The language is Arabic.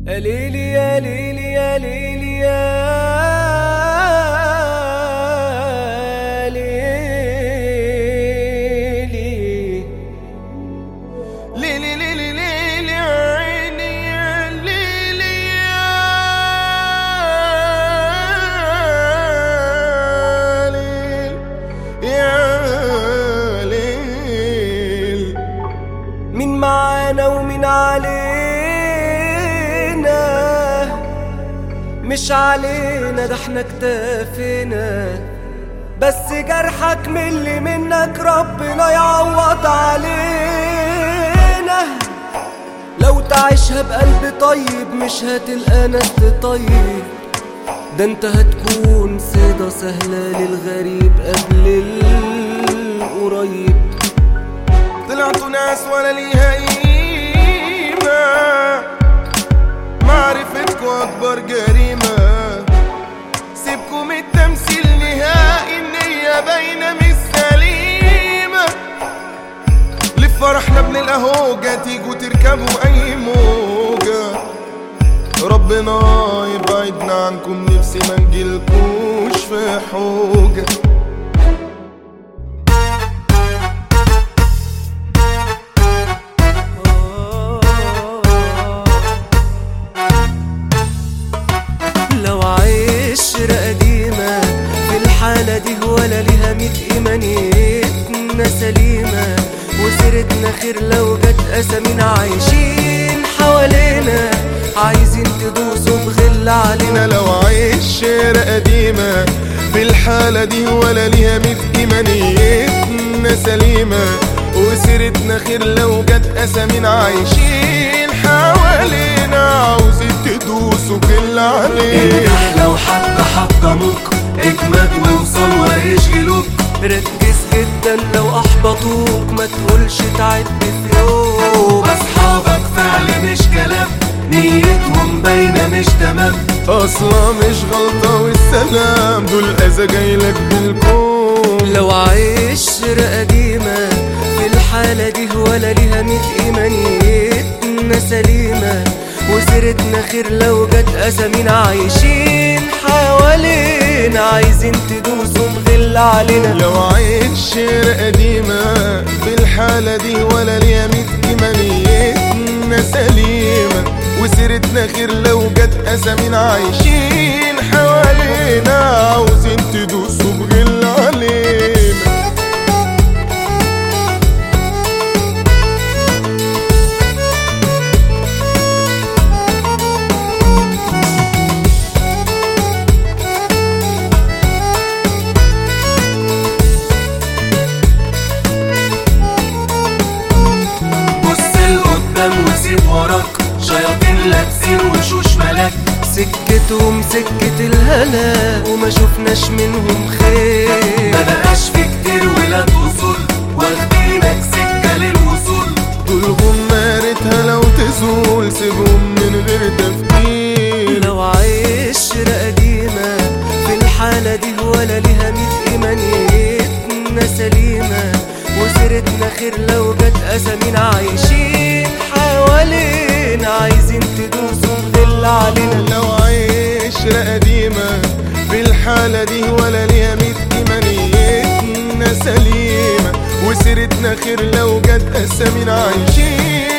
يا ليلي يا ليلي يا ليلي يا ليلي ليلي ليلي ليلي عيني يا ليلي يا ليل يا ليل. مين معانا ومين علينا؟ مش علينا، ده احنا اكتفينا، بس جرحك من اللي منك ربنا يعوض علينا. لو تعيشها بقلب طيب مش هتلقى ناس تطيب، ده انت هتكون صيدة سهلة للغريب قبل القريب. طلعتوا ناس ولا ليها قيمة، معرفتكوا أكبر جريمة. سيبكم التمثيل نهائي، النية باينة مش سليمة. لفرحنا بنلقى هوجة، تيجوا تركبوا أي موجة. ربنا يبعدنا عنكم، نفسي ما نجيلكوش في حوجة. قديمة في الحالة دي ولا ليها 100 قيمة، نيتنا سليمة وسيرتنا خير. لو جت أسامينا عايشين حوالينا، عايزين تدوسوا بغل علينا. لو عايش شارع قديمة في الحالة دي ولا ليها 100 قيمة، نيتنا سليمة وسيرتنا خير. لو جت أسامينا عايشين حوالينا، عاوزين تدوسوا بغل علينا. انجح لو حتى حطموك، اجمد ووصل ويشغلوك. ركز جدا لو احبطوك، ما تقولش تعد في يوم. اصحابك فعل مش كلام، نيتهم باينه مش تمام. اصلا مش غلطه والسلام، دول اذى جايلك بالكون. لو عايش قديمه في الحاله دي ولا ليها 100 قيمه، نيتنا سليمه وسيرتنا خير. لو جت أسامينا عايشين حوالينا، عايزين تدوسوا بغل علينا. لو عايش شارع قديمة في الحالة دي ولا ليها 100 قيمة، نيتنا سليمة وسيرتنا خير. لو جت أسامينا عايشين حوالينا، عاوزين تدوسوا بغل علينا. وسيب وراك شياطين لابسين وشوش ملاك. سكتهم سكة الهلاك وما شفناش منهم خير. ما بقاش في كتير ولاد وصول، واخدينك سكة للوصول. دولهم مارتها لو تزول، سيبهم من غير تفكير. لو عايش قديمة في الحالة دي ولا ليها 100 قيمة، نيتنا سليمة وسيرتنا خير. لو جت أسامينا عايشين حوالينا، عايزين تدوسوا بغل علينا. لو عايش قديمة في الحالة دي ولا ليها 100 قيمة، نيتنا سليمة وسيرتنا خير. لو جت أسامينا عايشين